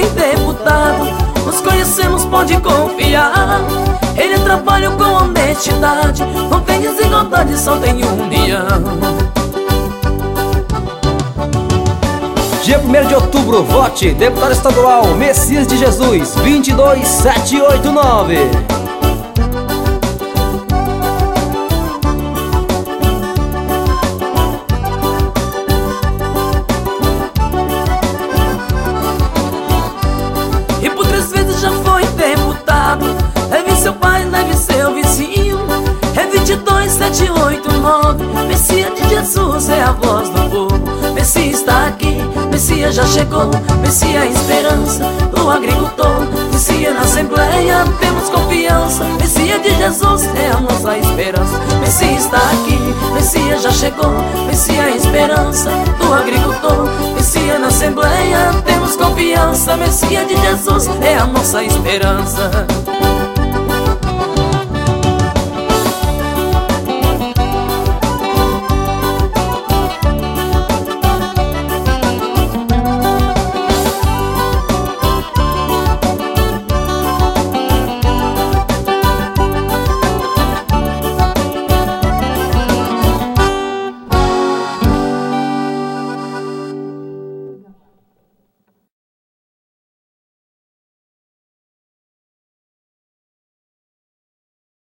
deputado, nos conhecemos, pode confiar. Ele trabalha com honestidade, não tem desigualdade, só tem união. Dia 1º de outubro, vote deputado estadual Messias de Jesus 22789. E por 3 vezes já foi deputado, leve seu pai, leve seu vizinho. É 22789, Messias de Jesus é a voz do povo. Messias está aqui, Messias já chegou, Messias é a esperança do agricultor. Messias na Assembleia temos confiança, Messias de Jesus é a nossa esperança. Messias está aqui, Messias já chegou, Messias é a esperança do agricultor. Messias na Assembleia temos confiança, Messias de Jesus é a nossa esperança.